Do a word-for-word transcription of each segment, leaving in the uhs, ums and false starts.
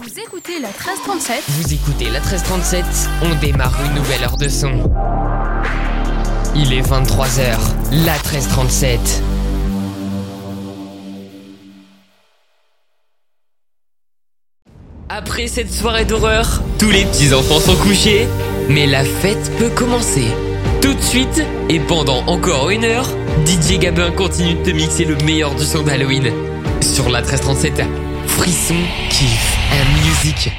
Vous écoutez la treize trente-sept. Vous écoutez la treize trente-sept, on démarre une nouvelle heure de son. Il est vingt-trois heures, la treize trente-sept. Après cette soirée d'horreur, tous les petits enfants sont couchés, mais la fête peut commencer. Tout de suite, et pendant encore une heure, D J Gabin continue de te mixer le meilleur du son d'Halloween. Sur la treize trente-sept, frisson, kiff and music.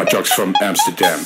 my drugs from Amsterdam.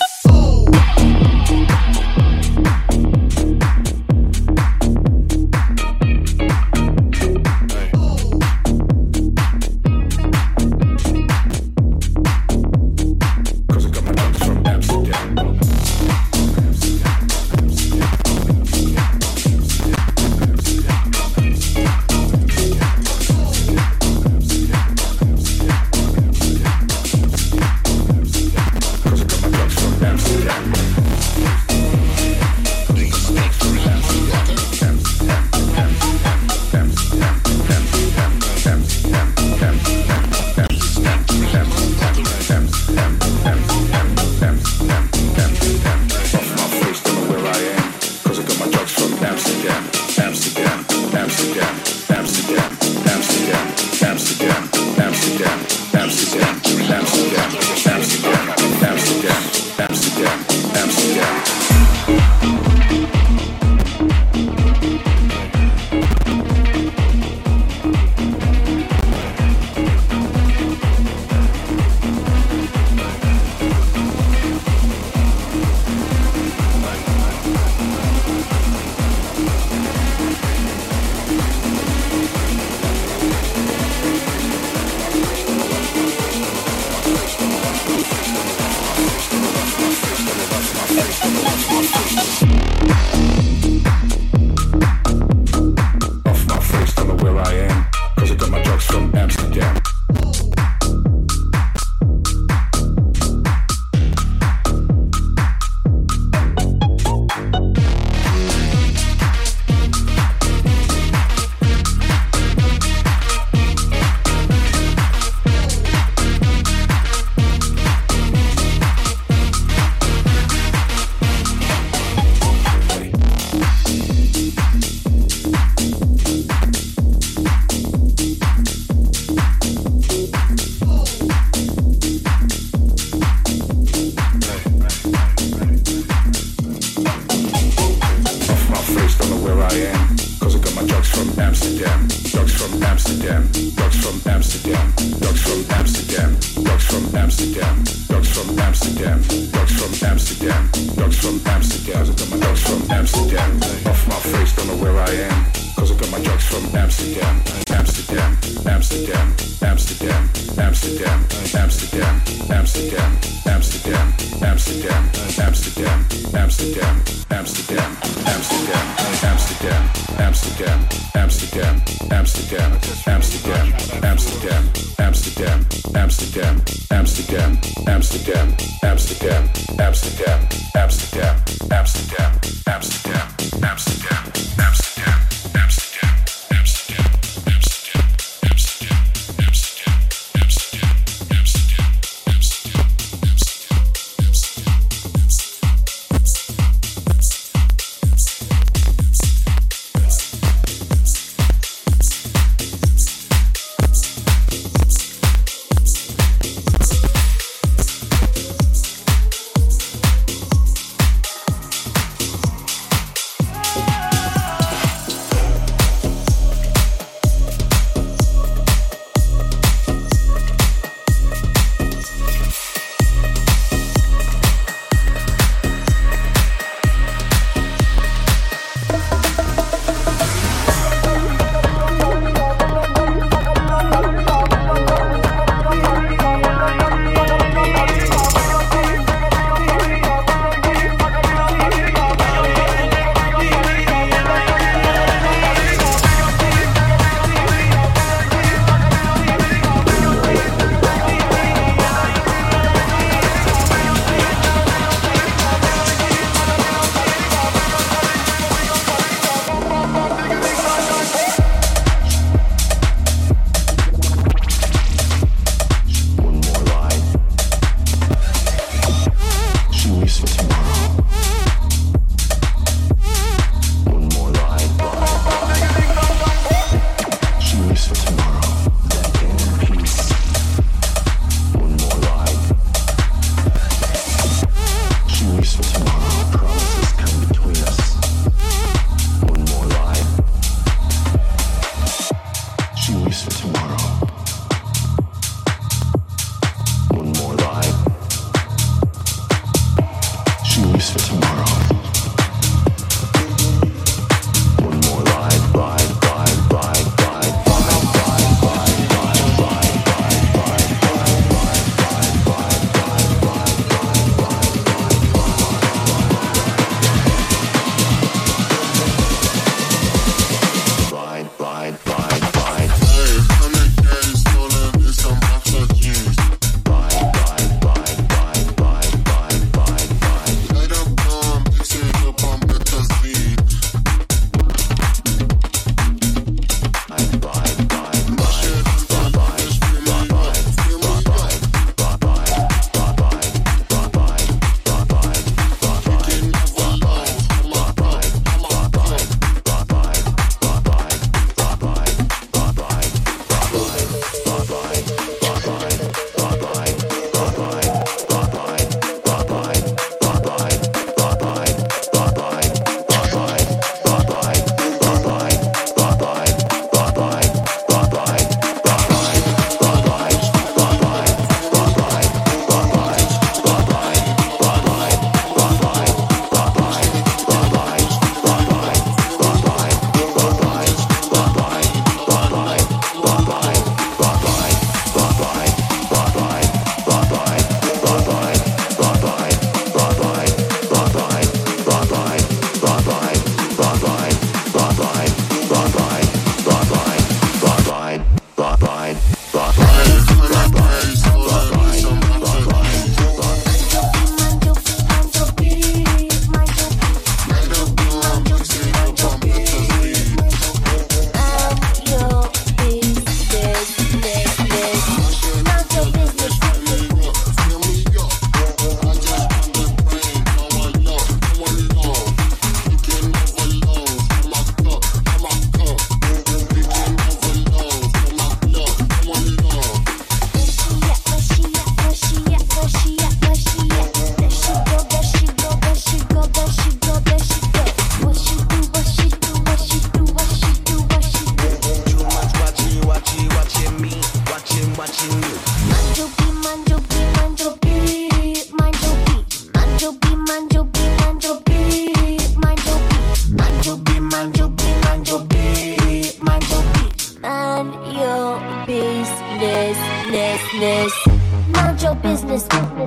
Mind your business.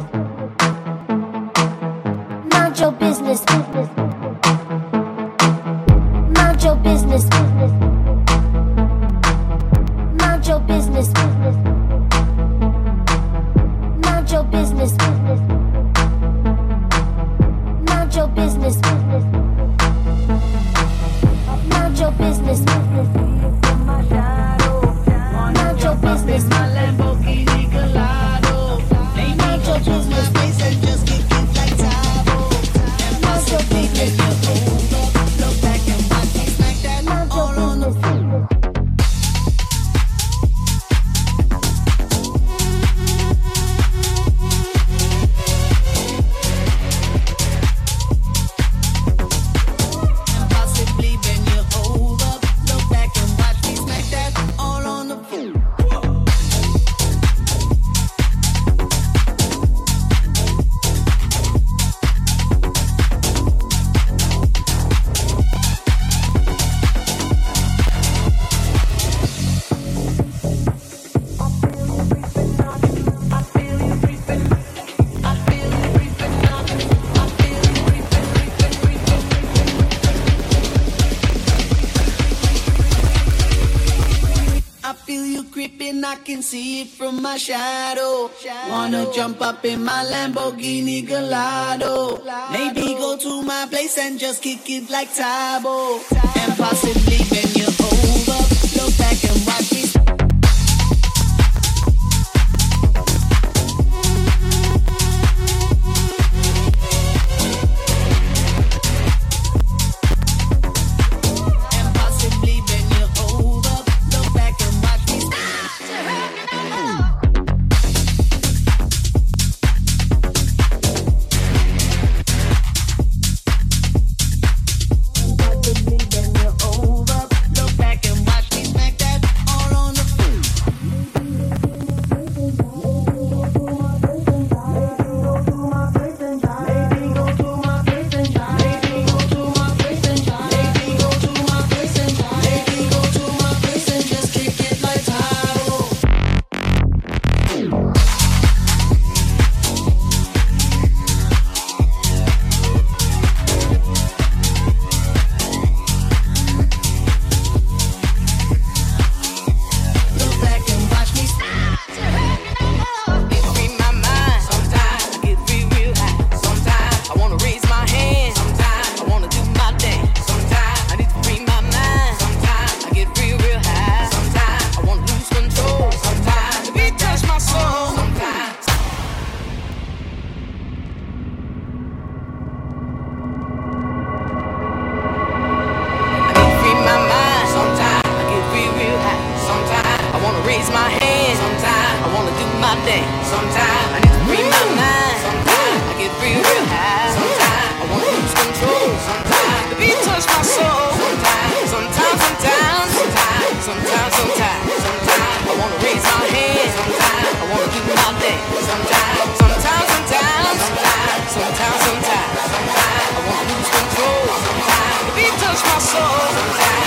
Mind your business. Mind your business. Mind your business. Mind your business. Mind your business. Mind your business. Mind your business. My Lamborghini Gallardo. Mind your business. Face and just kick it like Tybo. Mind your business. Look back and watch me smack that all on the floor. I can see it from my shadow. Wanna jump up in my Lamborghini Gallardo. Maybe go to my place and just kick it like Tybo. And possibly bend you over. Look back and watch me. Raise my hand. Sometimes I wanna do my thing. Sometimes I need to free my mind. Sometimes I get real, real high. Sometimes I wanna lose control. Sometimes the beat touch my soul. Sometimes, sometimes, sometimes, sometimes, sometimes, sometimes, sometimes I wanna raise my hand. Sometimes I wanna do my thing. Sometimes, sometimes, sometimes, sometimes, sometimes, sometimes, sometimes I wanna lose control. Sometimes the beat touch my soul. Sometimes.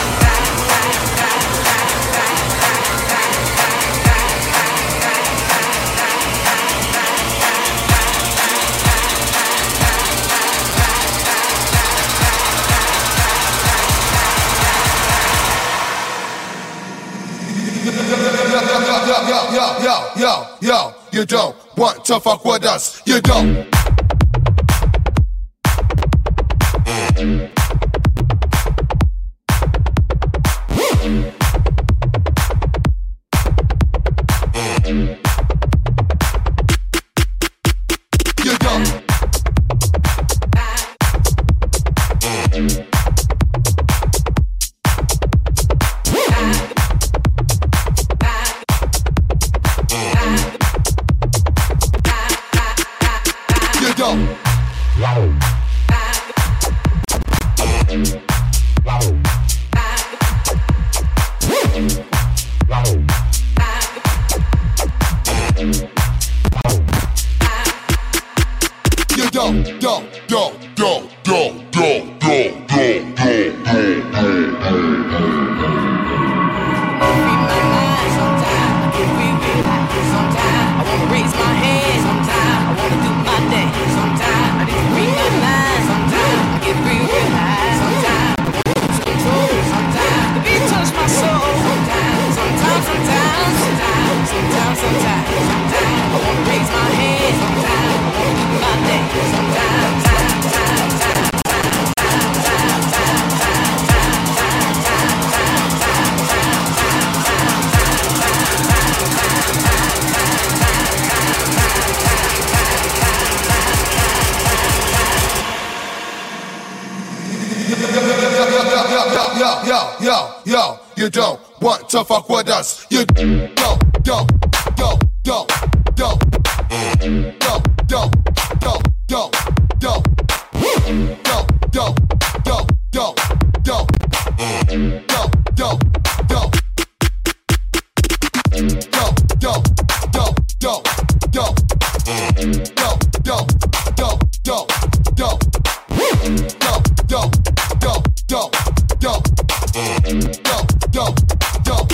Yo, yo, yo, yo, yo, you don't want to fuck with us, you don't. You don't. Raise my hand. yo, yo, yo, yo. You don't want to fuck with us. You don't, don't, don't, don't, don't, don't, don't, don't, don't, don't, don't, don't, don't, don't, don't, don't, don't, don't, don't, don't. Don't, don't, don't, don't, don't, don't, don't, don't, don't, don't, don't, don't, don't, don't, don't, don't, don't, don't.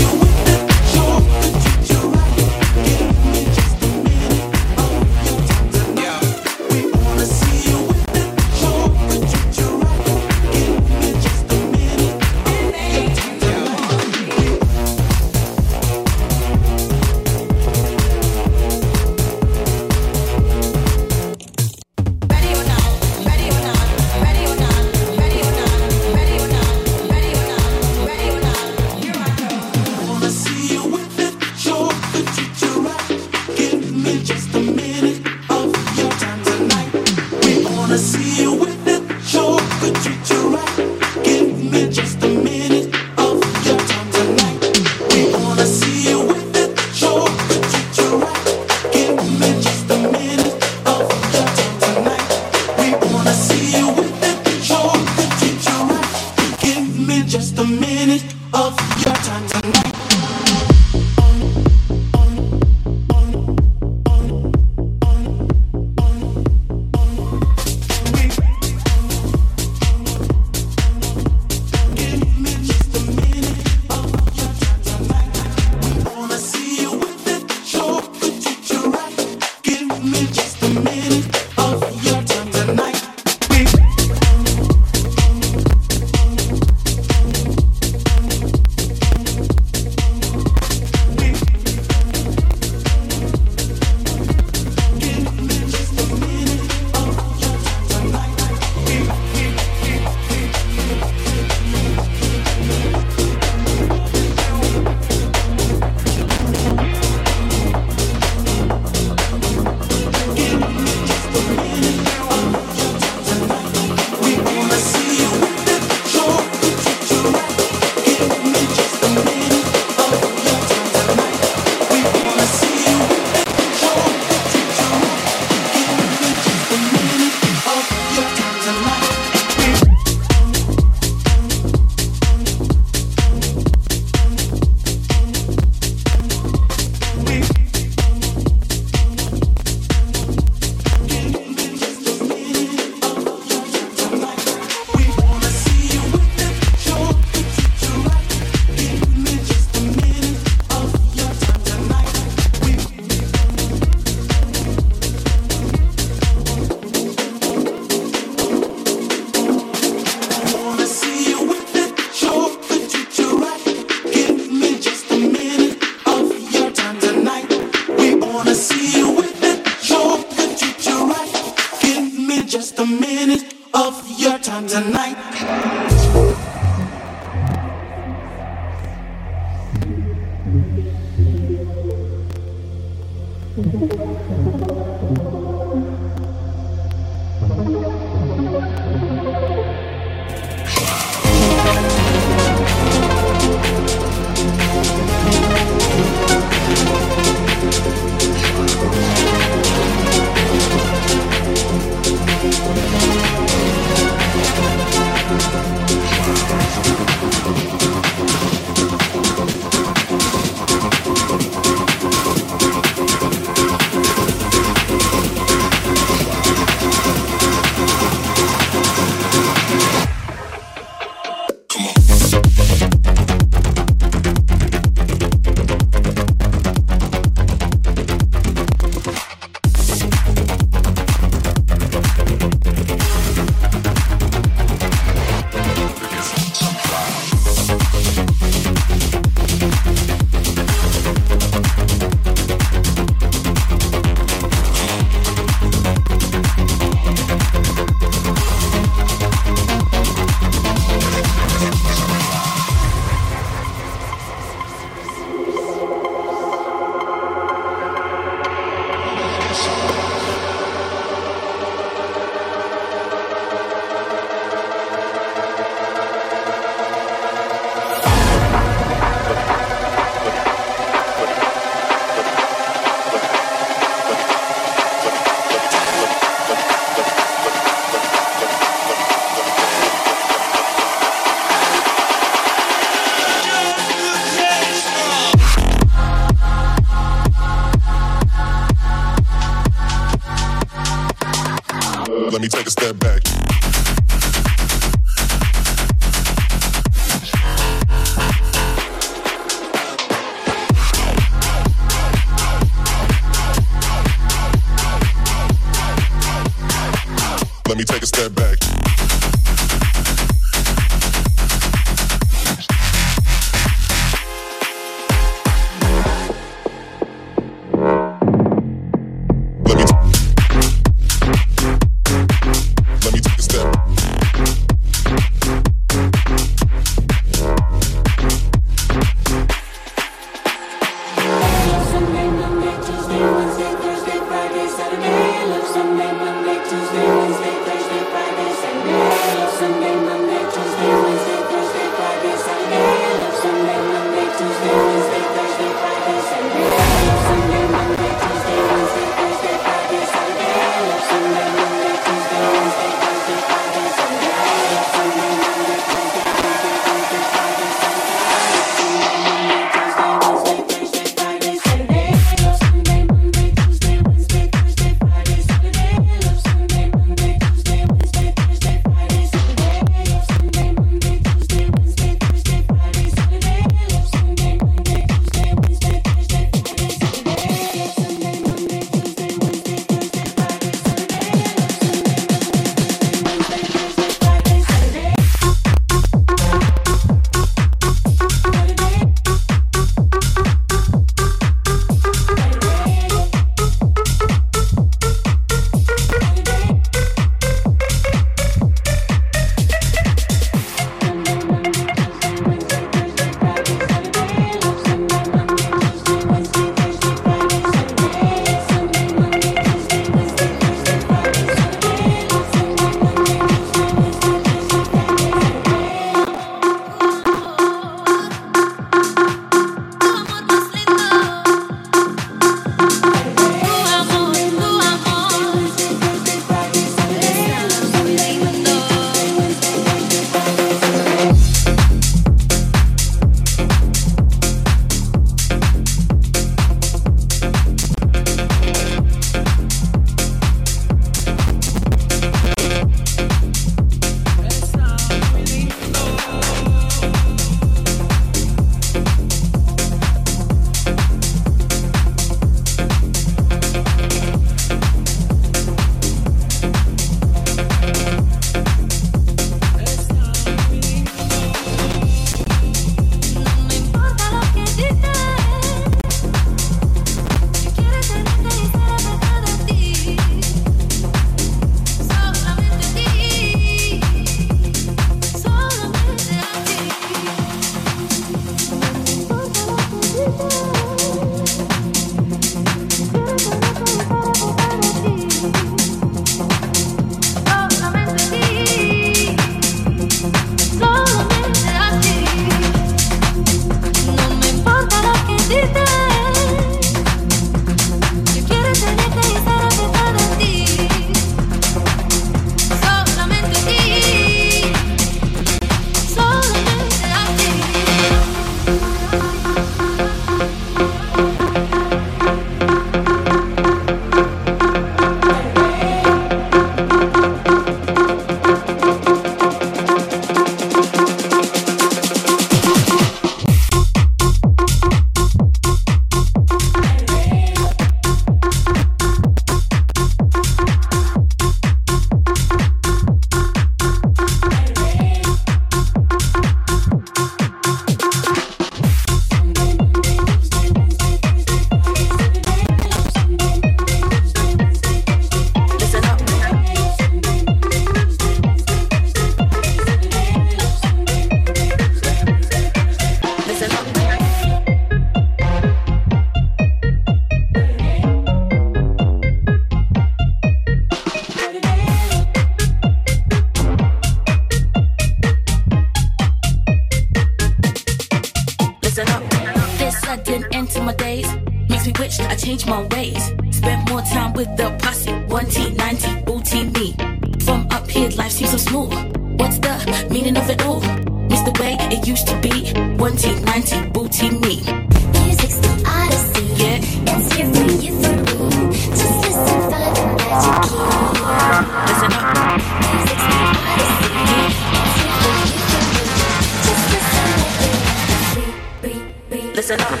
Listen up. This sudden end to my days makes me wish I changed my ways. Spent more time with the posse. one T, ninety, booty me. From up here, life seems so smooth. What's the meaning of it all? Miss the way it used to be. one T, ninety, booty me. Music's the odyssey. Yeah. It's here for you for me. Just listen, find the magic key. Listen up. Music's the odyssey. It's here for you for me. Just listen, let the magic breathe, breathe, breathe. Listen up.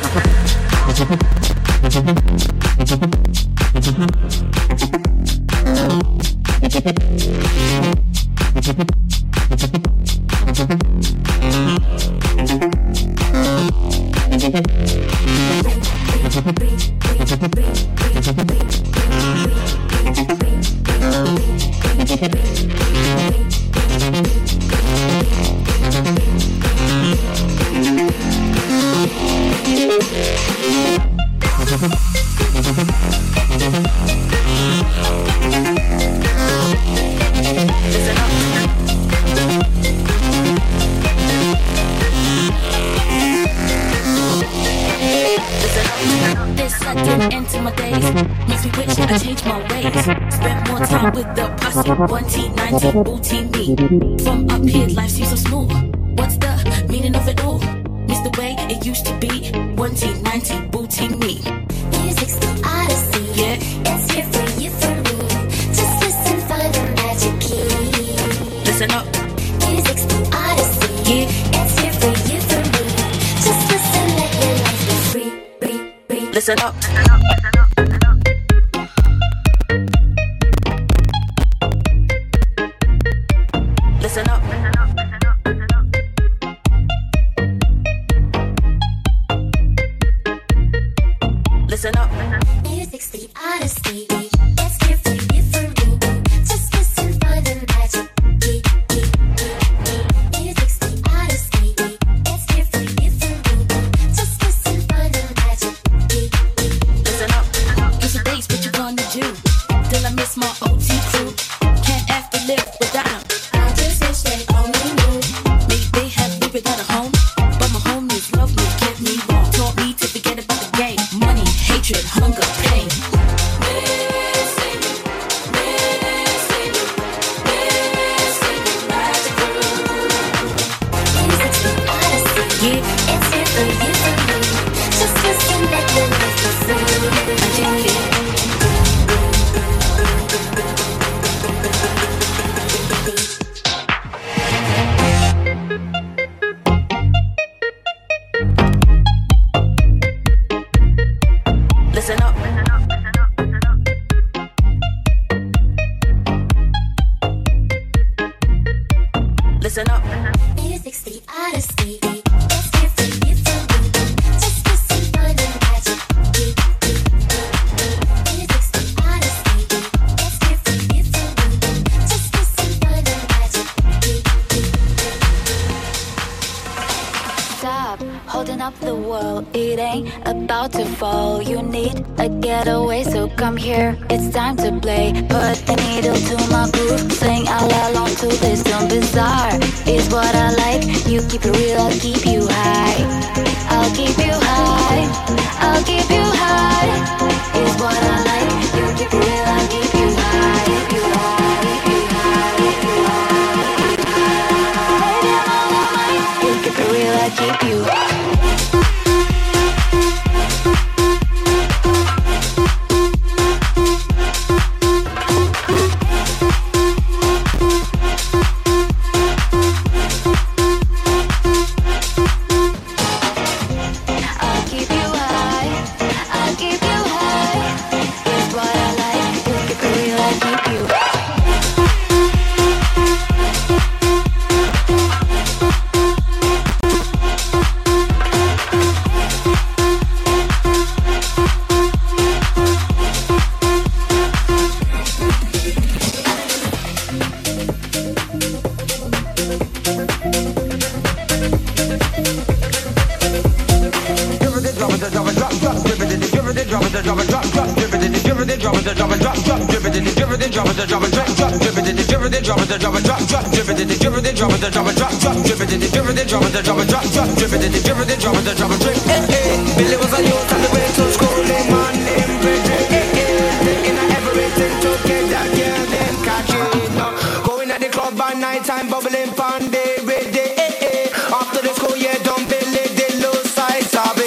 This sudden end to my days makes me wish I changed my ways. Spent more time with the posse. one T, ninety, booty me. From up here, life seems so smooth. What's the meaning of it all? Miss the way it used to be. one T, ninety, booty me. Music's the odyssey. Yeah. It's here for you for me. Just listen, find the magic key. Listen up. Music's the odyssey. Yeah. It's here for you for me. Just listen, let your life be free, free, free. Listen up. Listen up. Listen up. Music's the odyssey. It's here for you for me. Just listen, find the magic key, key, key, key. Music's the odyssey. It's here for you for me. Just listen, find the magic key, key. Listen up. It's a days, what you gonna do? Till I miss my O T crew. Can't have to live without them. I just wish they only knew. Maybe they have me without a home, but my homies love me, kept me warm. Taught me to forget about the game. Money, hatred, hunger, pain. Missing you, missing you, missing you, magic crew. Music's the odyssey. Yeah, It's here for you for me. Just listen, let your life be free. I dig it. Listen up. Listen up. Music's the odyssey. It's here for you for me. Just listen, find the magic key, key, key. Music's the odyssey. It's here for you for me. Just listen, find the magic key, key. Stop holding up the world, it ain't about to fall. You need a getaway, so come here, it's time to play. Put the needle to my groove, sing all along to this tune. Bizarre is what I like. You keep it real, I'll keep you high. I'll keep you high. I'll keep you high. Is what I like. You keep it real, I'll keep you high. Keep you high. Keep you high. Keep you high. Keep you high. Baby, I'm on my mind. You keep it real, I'll keep you. I'll keep you high. I'll keep you high. It's what I like. You keep it real, I'll keep you. Give it, drop it, drop it, drop, drop, give it, give it, drop it, drop it, drop, drop, give it, give it. drip it, drop it, drop it, drop, drop, drip it, drip it, drop it, drop it, drop, drop, drip it, drip it, drop it, drop it, drop, drop, drip it, drip it, drop it, drop it, drop, drop, drip it, drip it, drop it, drop it, drop, drop, drip it, drip it, drop it, drop it, drip. Eh eh, Billy was a youth on the way to school, him and him brethren. Eh eh, taking everything to get that girl them catching up. Going at the club by night time, bubbling pon day with day. Eh eh, after the school yeah, don't Billy the low side sabe.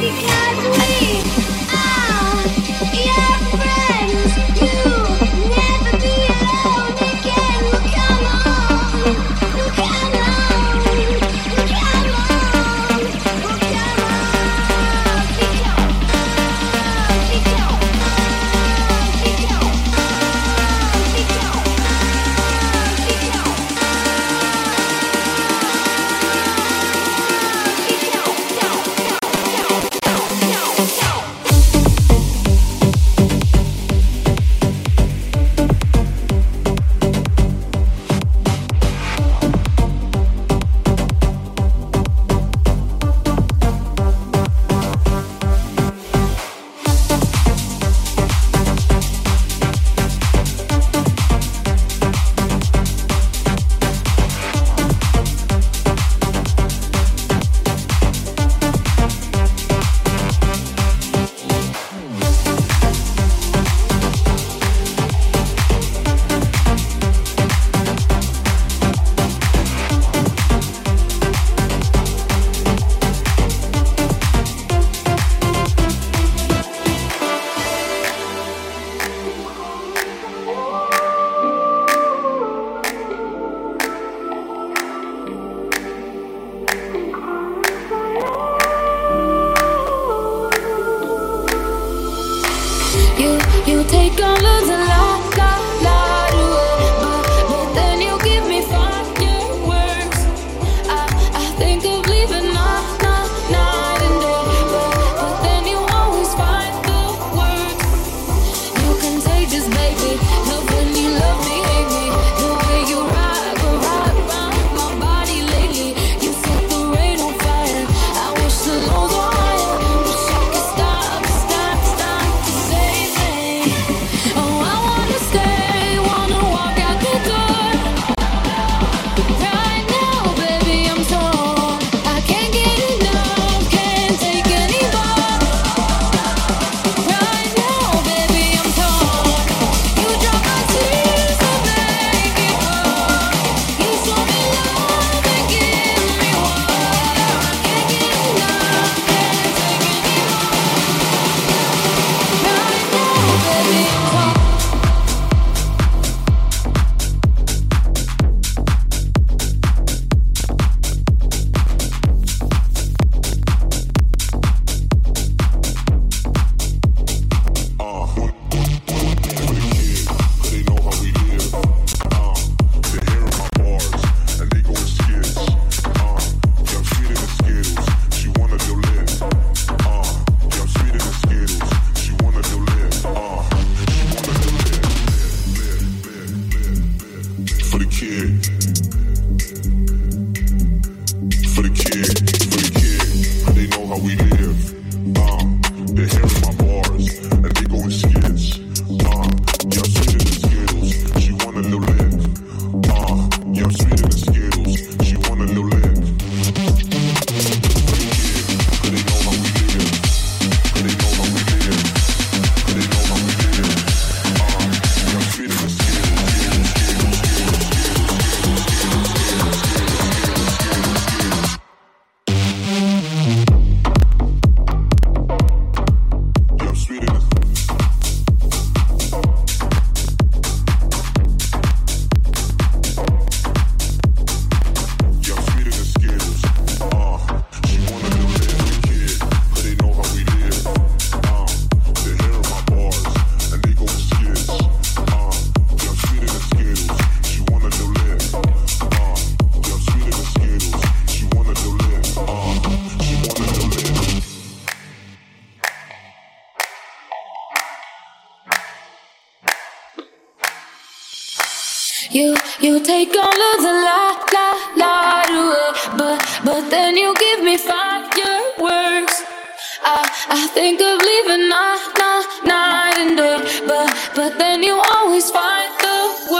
You, you take all of the la, la, la away, but, but then you give me fireworks. I, I think of leaving night, night, night and day, but, but then you always find the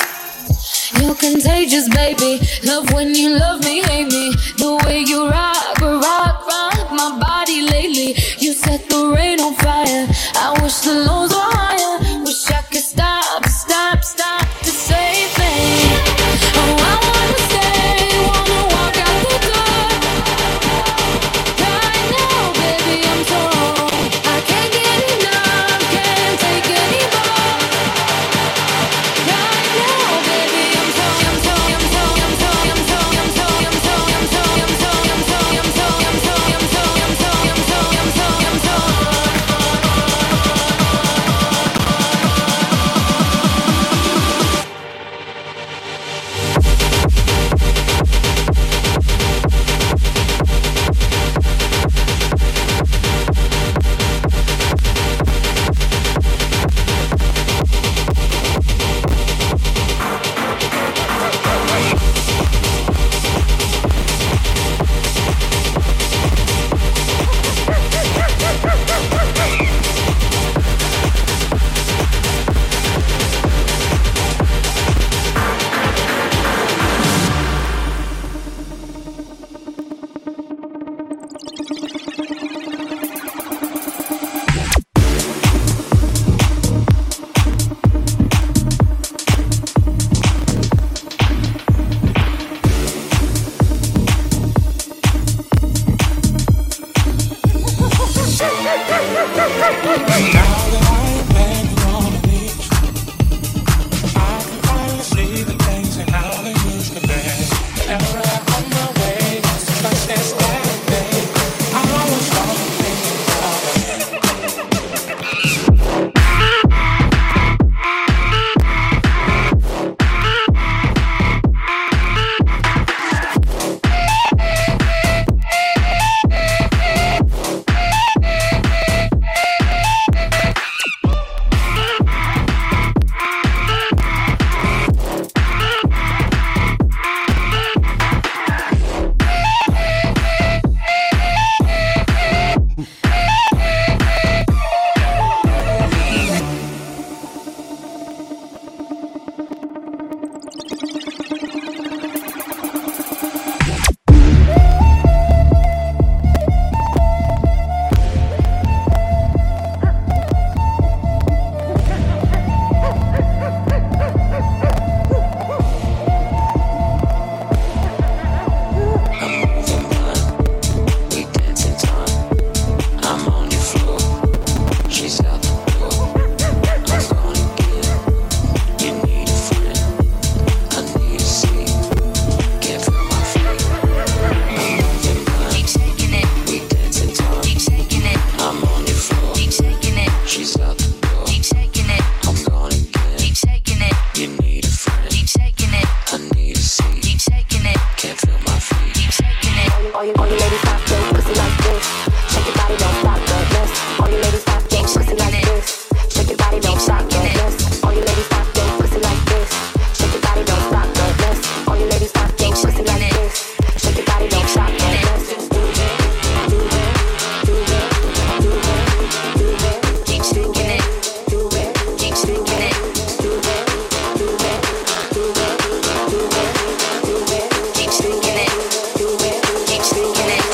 words. You're contagious, baby. Love when you love me, hate me. The way you rock, rock, rock my body lately. You set the rain on fire. I wish the lows were higher. Wish I could stop, stop, stop to save me. Oh, I wanna stay, wanna walk out the door. Right now, baby, I'm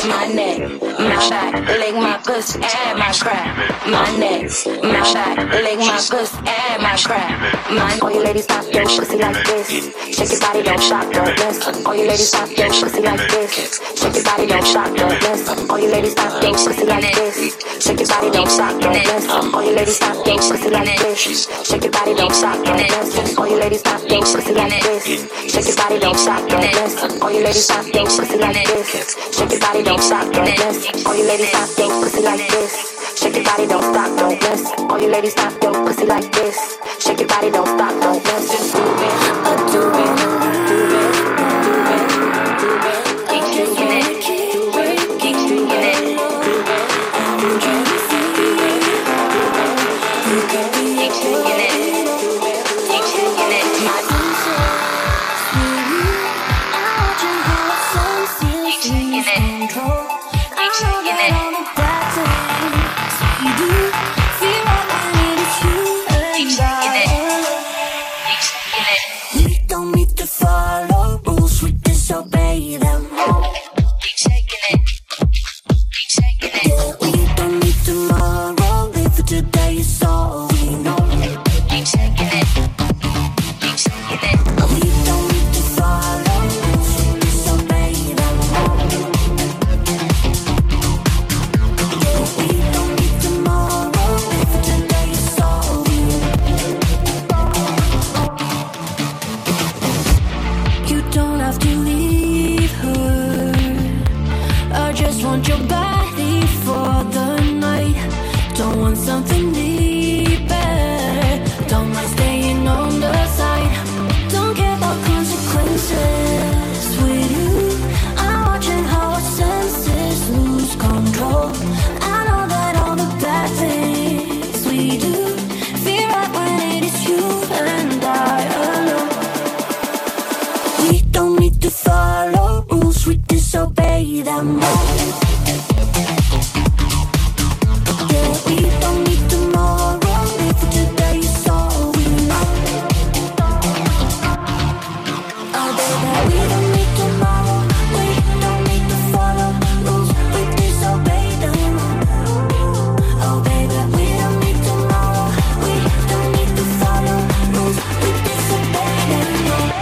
my neck, my back, lick my pussy and my crap. My neck, my back, lick my pussy and my crap. My all you ladies pop your pussy like this. Shake your body, don't shock the list. All you ladies pop your pussy like this. Shake your body, don't shock the list. All you ladies pop your pussy like this. Shake your body, don't shock the list. All you ladies pop your pussy like this. Shake your body, don't shock the list. All you ladies pop your pussy like this. Shake your body, don't shock the list. All you ladies pop your pussy like this. Shake your body, don't shock the list. All you ladies pop your pussy like this. Shake your body, don't stop, don't miss. All you ladies pop your pussy like this. Shake your body, don't stop, don't miss. Just do it, uh, do it, do it, do it, do it. Keep doing it, do it, keep doing it, do it. I'm trying to see it, do it. Keep doing it, do it, keep doing it. My keep doing it, keep doing it. Follow rules, we disobey them. Keep shaking it, keep shaking it. Yeah, we don't need tomorrow, live for today, is all we know. Keep shaking it, keep shaking it. We don't need to follow rules, we disobey them. Yeah, we don't need tomorrow, live for today, is all we know. You don't have to leave her. I just want your body for the night. Don't want something deeper. Don't mind staying on the side. Don't care about consequences with you. I'm watching how our senses lose control. I know that all the bad things we do feel right when it is you and I alone. We don't need to follow rules, we disobey them all. Yeah, we don't need tomorrow, live for today, is all we know. Oh baby, we don't need tomorrow, we don't need to follow rules, we disobey them. Oh baby, we don't need tomorrow, we don't need to follow rules, we disobey them.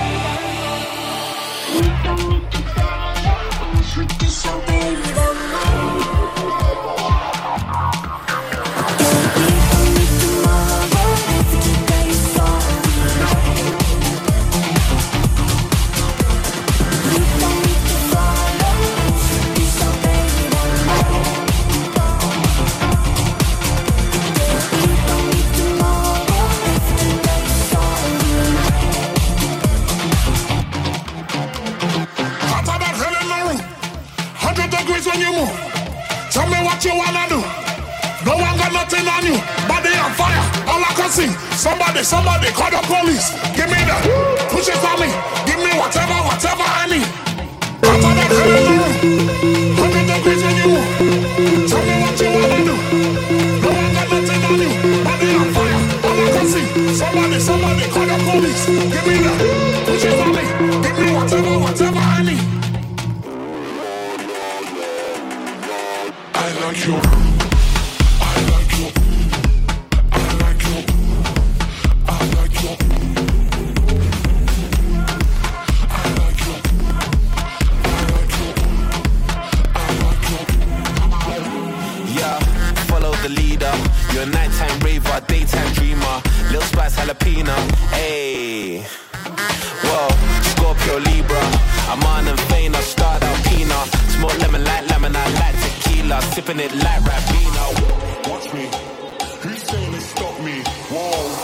We don't need to follow rules, we disobey them. When you move, tell me what you wanna do. No one got nothing on you. Body on fire, all I can see. Somebody, somebody, call the police. Give me that, push it for me. Give me whatever, whatever I need. Hotter than hell in the room. Hundred degrees when you move. Tell me what you wanna do. No one got nothing on you. Body on fire, all I can see. Somebody, somebody, call the police. Give me that, push it for me. Give me whatever, whatever I need. I like you. I like you. I like you. I like you. I like you. I like you. I like you. Yeah, follow the leader. You're a nighttime raver, daytime dreamer. Lil Spice jalapeno. Ayy. Whoa, Scorpio Libra. I'm on and vain, I start out Pina. Smoke lemon like lemon, I like tequila. Sipping it like Rabino. Watch me. Who's saying it stop me? Whoa.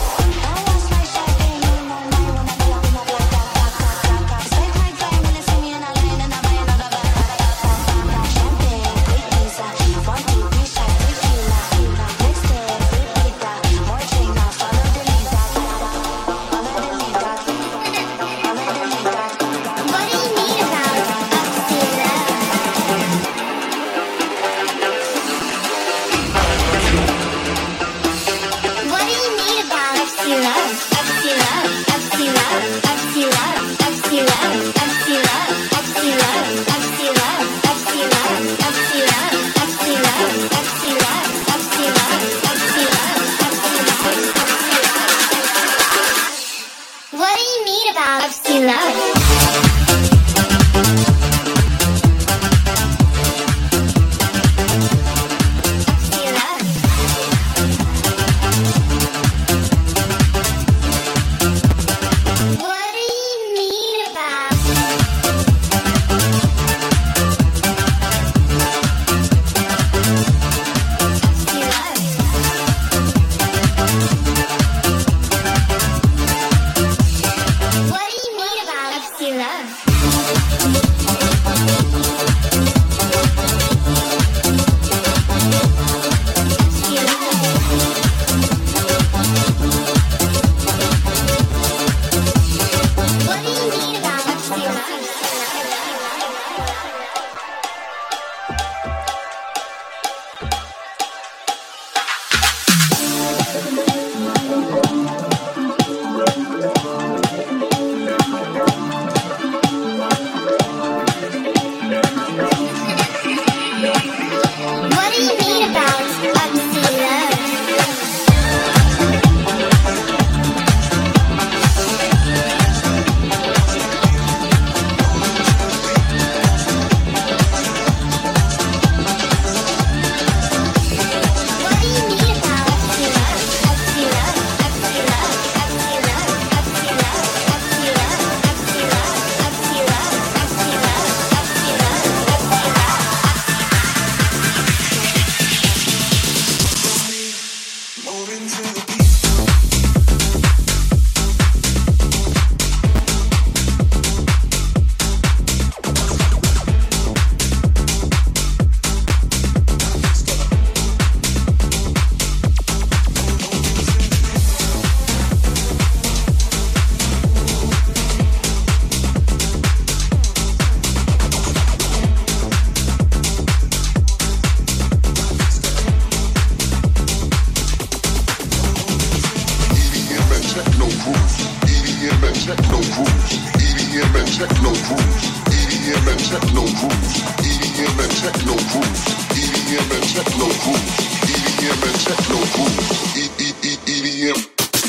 techno grooves, E D M and techno grooves, E D M and techno grooves, E D M and techno grooves, E E E E D M.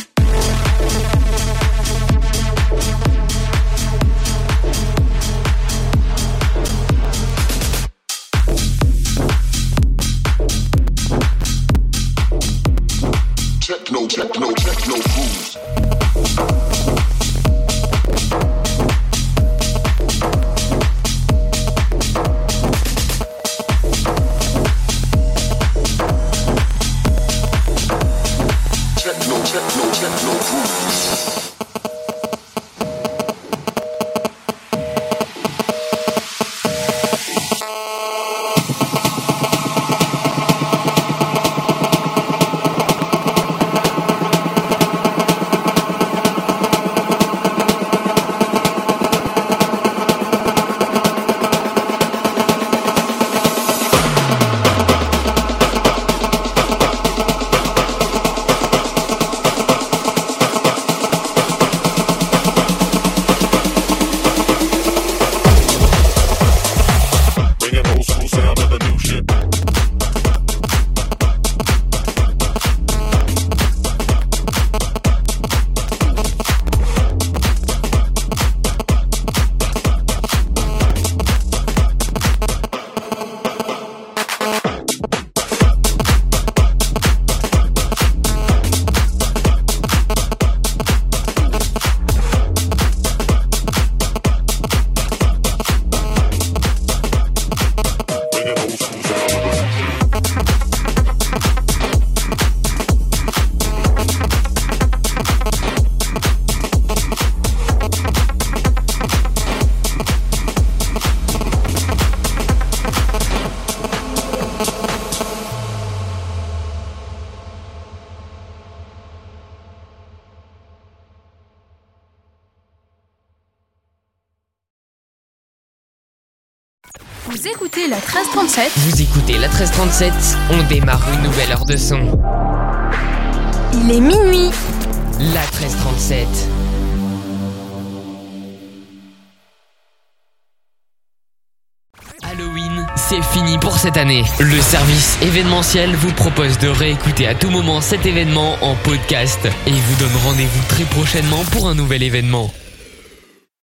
Techno, techno, techno grooves. Techno, techno, techno grooves. Vous écoutez la treize trente-sept. Vous écoutez la treize trente-sept, on démarre une nouvelle heure de son. Il est minuit. La treize trente-sept. Halloween, c'est fini pour cette année. Le service événementiel vous propose de réécouter à tout moment cet événement en podcast et vous donne rendez-vous très prochainement pour un nouvel événement.